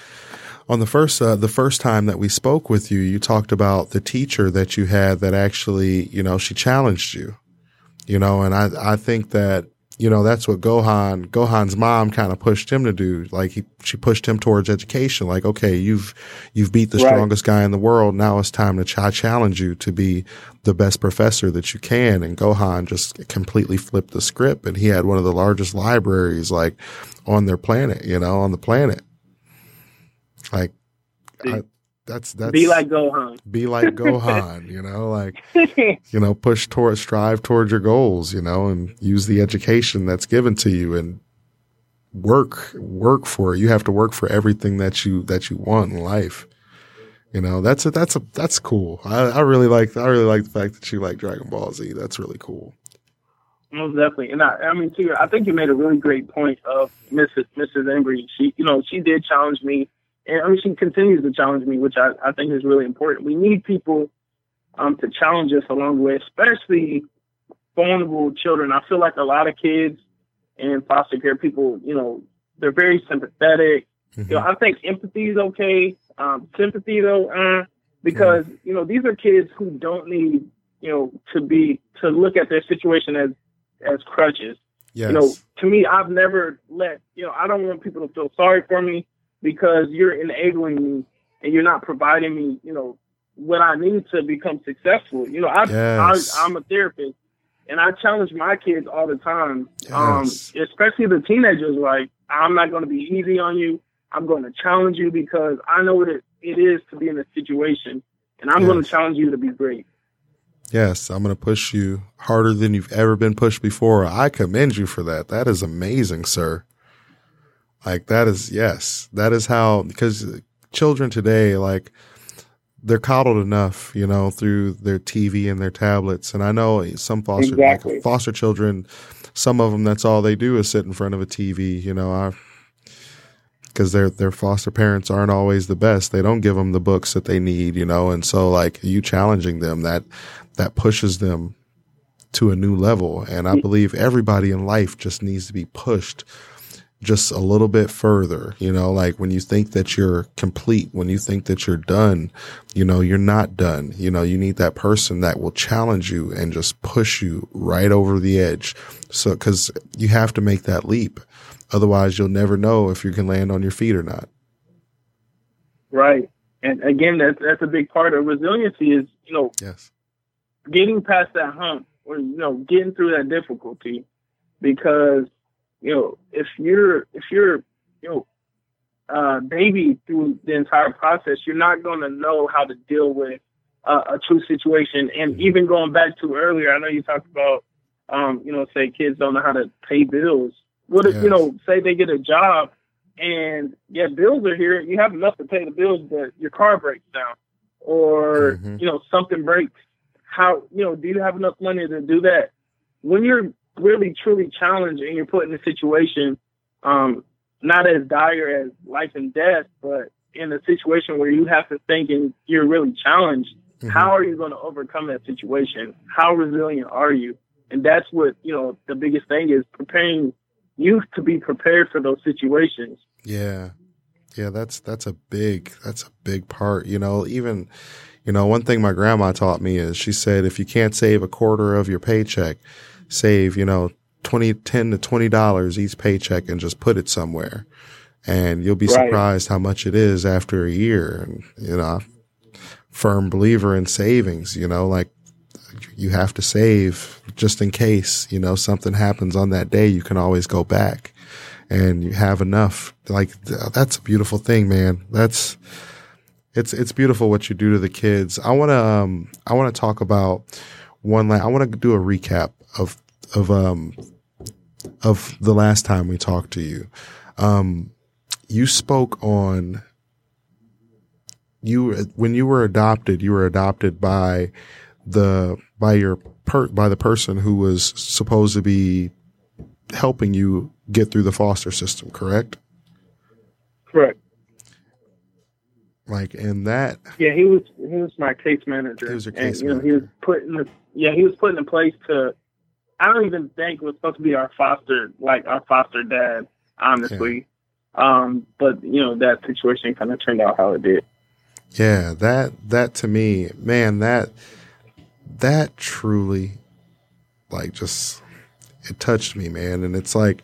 on the first uh, the first time that we spoke with you, you talked about the teacher that you had that actually, you know, she challenged you. You know, and I I think that, you know, that's what Gohan, Gohan's mom kind of pushed him to do. Like he, she pushed him towards education. Like, okay, you've, you've beat the right. strongest guy in the world. Now it's time to ch- I challenge you to be the best professor that you can. And Gohan just completely flipped the script, and he had one of the largest libraries like on their planet, you know, on the planet. Like, I, that's, that's be like Gohan, be like Gohan, you know, like, you know, push towards, strive towards your goals, you know, and use the education that's given to you and work, work for it. You have to work for everything that you, that you want in life. You know, that's a, that's a, that's cool. I, I really like, I really like the fact that you like Dragon Ball Z. That's really cool. Most definitely. And I, I mean, too, I think you made a really great point of Missus Missus Embry. She, you know, she did challenge me. And I mean, she continues to challenge me, which I, I think is really important. We need people um, to challenge us along the way, especially vulnerable children. I feel like a lot of kids and foster care people, you know, they're very sympathetic. Mm-hmm. You know, I think empathy is okay. Um, sympathy, though, uh, because, mm-hmm. you know, these are kids who don't need, you know, to be, to look at their situation as, as crutches. Yes. You know, to me, I've never let, you know, I don't want people to feel sorry for me, because you're enabling me and you're not providing me, you know, what I need to become successful. You know, I, yes. I, I'm a therapist, and I challenge my kids all the time, yes. um, especially the teenagers. Like, I'm not going to be easy on you. I'm going to challenge you because I know what it, it is to be in a situation, and I'm yes. going to challenge you to be great. Yes, I'm going to push you harder than you've ever been pushed before. I commend you for that. That is amazing, sir. Like that is, yes, that is how, because children today, like they're coddled enough, you know, through their T V and their tablets. And I know some foster, exactly. like foster children, some of them, that's all they do is sit in front of a T V, you know, I, because their, their foster parents aren't always the best. They don't give them the books that they need, you know, and so like you challenging them, that, that pushes them to a new level. And I believe everybody in life just needs to be pushed just a little bit further, you know, like when you think that you're complete, when you think that you're done, you know, you're not done. You know, you need that person that will challenge you and just push you right over the edge. So, cause you have to make that leap. Otherwise you'll never know if you can land on your feet or not. Right. And again, that's, that's a big part of resiliency is, you know, yes. getting past that hump or, you know, getting through that difficulty, because you know, if you're, if you're, you know, uh, baby through the entire process, you're not going to know how to deal with uh, a true situation. And even going back to earlier, I know you talked about, um, you know, say kids don't know how to pay bills. What if, yes. you know, say they get a job and yeah, bills are here. You have enough to pay the bills, but your car breaks down or, mm-hmm. you know, something breaks. How, you know, do you have enough money to do that? When you're really truly challenged and you're put in a situation, um, not as dire as life and death, but in a situation where you have to think and you're really challenged, mm-hmm. how are you going to overcome that situation? How resilient are you? And that's what, you know, the biggest thing is preparing youth to be prepared for those situations. Yeah. Yeah. That's, that's a big, that's a big part, you know, even, you know, one thing my grandma taught me is she said, if you can't save a quarter of your paycheck, save, you know, twenty, ten to twenty dollars each paycheck and just put it somewhere. And you'll be right. surprised how much it is after a year. And, you know, firm believer in savings, you know, like you have to save just in case, you know, something happens on that day, you can always go back and you have enough. Like that's a beautiful thing, man. That's, it's, it's beautiful what you do to the kids. I want to, um, I want to talk about one, la- I want to do a recap of, of, um, of the last time we talked to you. Um, you spoke on, you, when you were adopted, you were adopted by the, by your, per, by the person who was supposed to be helping you get through the foster system, correct? Correct. Like, and that. Yeah, he was he was my case manager. He was your case and, you manager. know, he was put in the, yeah, he was put in place to, I don't even think was supposed to be our foster, like our foster dad, honestly. Yeah. Um, but, you know, that situation kind of turned out how it did. Yeah, that, that to me, man, that, that truly, like, just, it touched me, man. And it's like,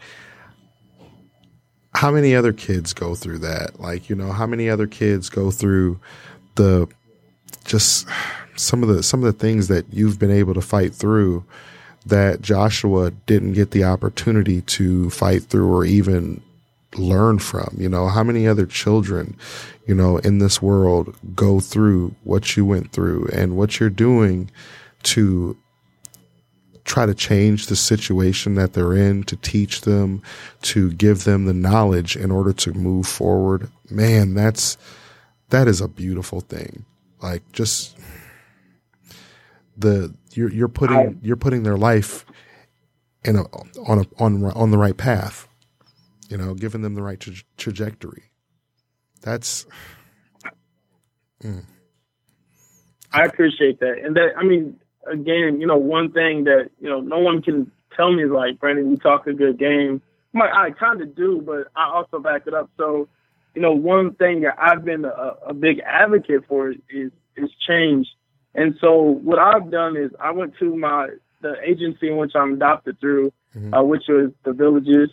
how many other kids go through that? Like, you know, how many other kids go through the, just some of the, some of the things that you've been able to fight through that Joshua didn't get the opportunity to fight through or even learn from? You know, how many other children, you know, in this world go through what you went through, and what you're doing to try to change the situation that they're in, to teach them, to give them the knowledge in order to move forward. Man, that's, that is a beautiful thing. Like, just the, you're, you're putting, I, you're putting their life in a, on a, on, on the right path, you know, giving them the right tra- trajectory. That's, mm. I appreciate that. And that, I mean, again, you know, one thing that, you know, no one can tell me is like, Brandon, you talk a good game. I'm like, I kind of do, but I also back it up. So, you know, one thing that I've been a, a big advocate for is, is change. And so what I've done is I went to my, the agency in which I'm adopted through, mm-hmm. uh, which was the Villages.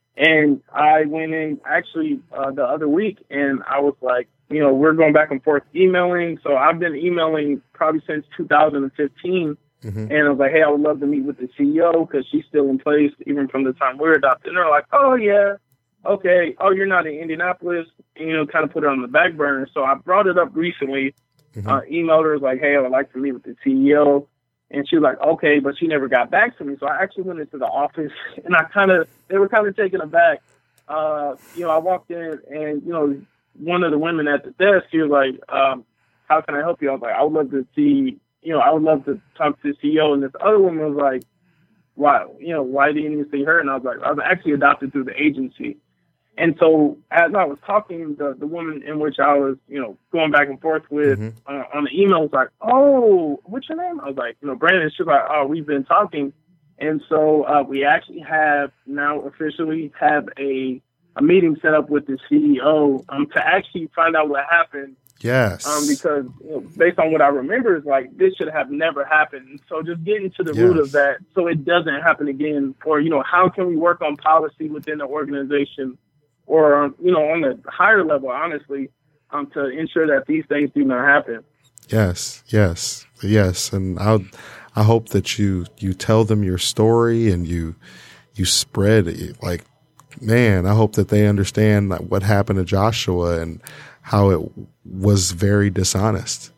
And I went in actually uh, the other week, and I was like, you know, we're going back and forth emailing. So I've been emailing probably since two thousand fifteen. Mm-hmm. And I was like, hey, I would love to meet with the C E O because she's still in place even from the time we were adopted. And they're like, oh, yeah, okay. Oh, you're not in Indianapolis. And, you know, kind of put it on the back burner. So I brought it up recently, mm-hmm. uh, emailed her, was like, hey, I would like to meet with the C E O. And she was like, okay, but she never got back to me. So I actually went into the office, and I kind of, they were kind of taken aback. Uh, you know, I walked in, and, you know, one of the women at the desk, she was like, um, how can I help you? I was like, I would love to see, you know, I would love to talk to the C E O. And this other woman was like, why, you know, why didn't you see her? And I was like, I was actually adopted through the agency. And so as I was talking, the, the woman in which I was, you know, going back and forth with mm-hmm. uh, on the email was like, oh, what's your name? I was like, you know, Brandon. She was like, oh, we've been talking. And so uh, we actually have now officially have a, a meeting set up with the C E O um, to actually find out what happened. Yes. Um, because you know, based on what I remember, is like this should have never happened. So just getting to the yes. root of that so it doesn't happen again. Or, you know, how can we work on policy within the organization or, you know, on the higher level, honestly, um, to ensure that these things do not happen. Yes, yes, yes. And I I hope that you, you tell them your story and you, you spread it. Like, man, I hope that they understand what happened to Joshua and how it was very dishonest.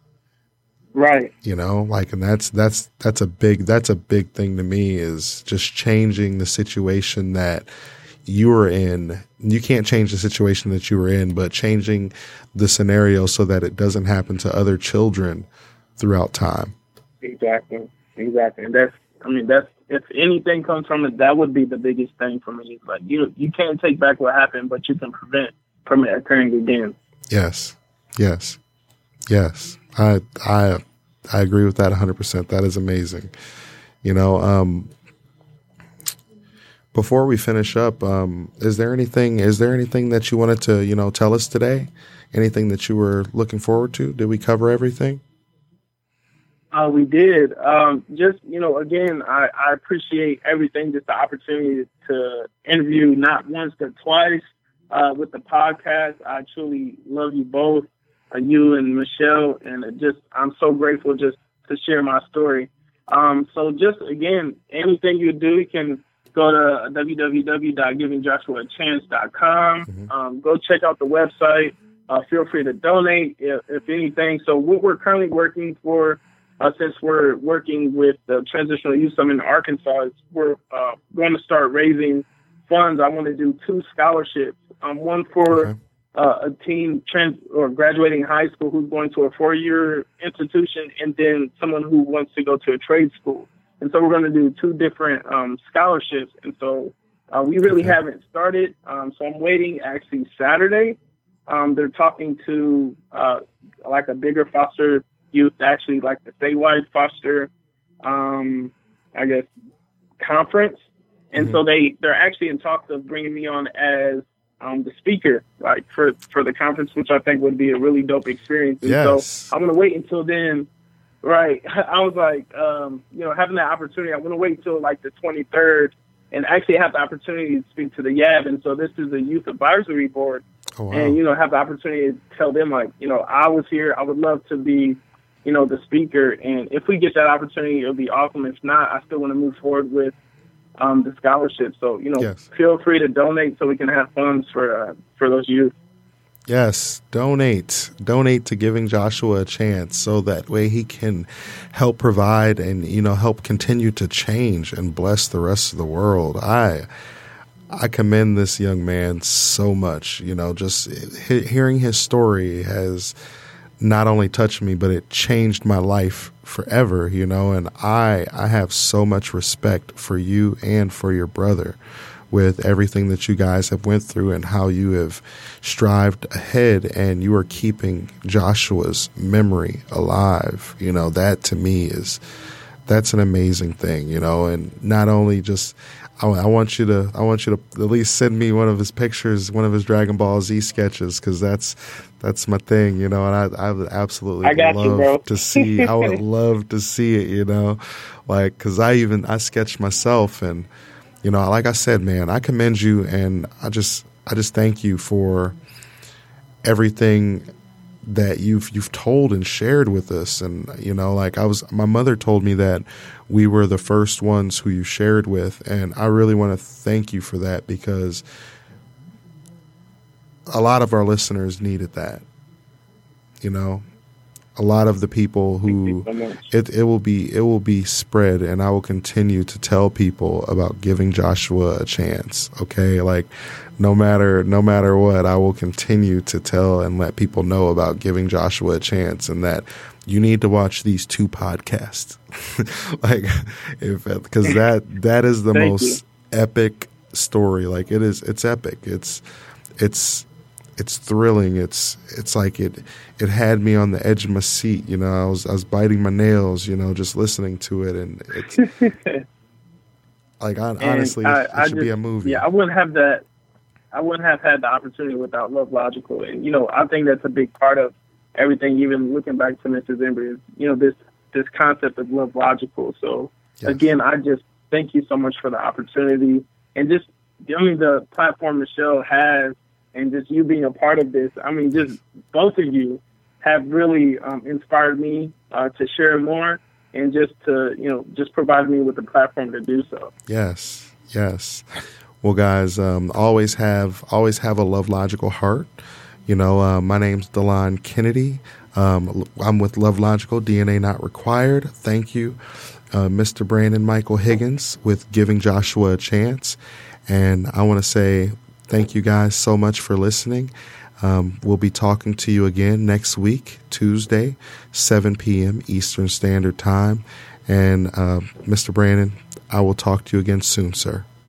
Right. You know, like, and that's, that's, that's a big, that's a big thing to me, is just changing the situation that you were in. You can't change the situation that you were in, but changing the scenario so that it doesn't happen to other children throughout time. Exactly. Exactly. And that's, I mean, that's, if anything comes from it, that would be the biggest thing for me. Like, you, you can't take back what happened, but you can prevent from it occurring again. Yes. Yes. Yes. I, I, I agree with that one hundred percent. That is amazing. You know, um, before we finish up, um, is there anything, is there anything that you wanted to, you know, tell us today? Anything that you were looking forward to? Did we cover everything? Uh, we did. Um, just, you know, again, I, I appreciate everything, just the opportunity to interview not once but twice uh, with the podcast. I truly love you both, uh, you and Michelle, and it just, I'm so grateful just to share my story. Um, so just, again, anything you do, you can go to w w w dot giving joshua a chance dot com. Mm-hmm. Um, go check out the website. Uh, feel free to donate if, if anything. So what we're currently working for, uh, since we're working with the Transitional Youth Summit in Arkansas, is we're uh, going to start raising funds. I want to do two scholarships. Um, one for okay. uh, a teen trans or graduating high school who's going to a four-year institution, and then someone who wants to go to a trade school. And so we're going to do two different um, scholarships. And so uh, we really okay. haven't started. Um, so I'm waiting actually Saturday um, they're talking to uh, like a bigger foster youth, actually like the statewide foster, um, I guess, conference. And mm-hmm. so they, they're actually in talks of bringing me on as um, the speaker, like for, for the conference, which I think would be a really dope experience. And yes. so I'm going to wait until then. Right. I was like, um, you know, having that opportunity, I'm going to wait until like the twenty-third and actually have the opportunity to speak to the Y A B. And so this is a youth advisory board. Oh, wow. And, you know, have the opportunity to tell them, like, you know, I was here. I would love to be, you know, the speaker. And if we get that opportunity, it'll be awesome. If not, I still want to move forward with um, the scholarship. So, you know, yes. feel free to donate so we can have funds for uh, for those youth. Yes, donate. Donate to Giving Joshua a Chance so that way he can help provide and, you know, help continue to change and bless the rest of the world. I I commend this young man so much. You know, just he- hearing his story has not only touched me, but it changed my life forever, you know, and I I have so much respect for you and for your brother with everything that you guys have went through and how you have strived ahead and you are keeping Joshua's memory alive. You know, that to me is, that's an amazing thing, you know, and not only just, I, I want you to, I want you to at least send me one of his pictures, one of his Dragon Ball Z sketches, because that's, that's my thing, you know, and I, I would absolutely I got love you, bro. to see, I would love to see it, you know, like, because I even, I sketched myself and, you know, like I said, man, I commend you, and I just, I just thank you for everything that you've you've told and shared with us. And you know, like I was, my mother told me that we were the first ones who you shared with, and I really want to thank you for that because a lot of our listeners needed that. You know. A lot of the people who so it it will be it will be spread, and I will continue to tell people about Giving Joshua a Chance. Okay, like no matter no matter what, I will continue to tell and let people know about Giving Joshua a Chance, and that you need to watch these two podcasts. Like, if because that that is the Thank most you. epic story. Like it is, it's epic. It's it's. It's thrilling. It's it's like it it had me on the edge of my seat. You know, I was I was biting my nails. You know, just listening to it, and it's like I, honestly, I, it, it I should just, be a movie. Yeah, I wouldn't have that. I wouldn't have had the opportunity without Love Logical, and you know, I think that's a big part of everything. Even looking back to Mister Zimber, is you know this this concept of Love Logical. So Yes. again, I just thank you so much for the opportunity and just I mean the platform Michelle has. And just you being a part of this, I mean, just both of you have really um, inspired me uh, to share more and just to, you know, just provide me with the platform to do so. Yes, yes. Well, guys, um, always have always have a Love Logical heart. You know, uh, my name's Delon Kennedy. Um, I'm with Love Logical, D N A Not Required. Thank you, uh, Mister Brandon Michael Higgins with Giving Joshua a Chance. And I want to say thank you guys so much for listening. Um, we'll be talking to you again next week, Tuesday, seven p.m. Eastern Standard Time. And uh, Mister Brandon, I will talk to you again soon, sir.